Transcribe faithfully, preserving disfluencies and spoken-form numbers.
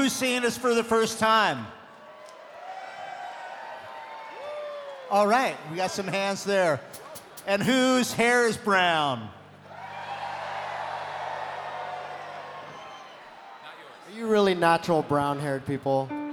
who's seeing us for the first time? All right, we got some hands there. And whose hair is brown? Are you really natural brown-haired people?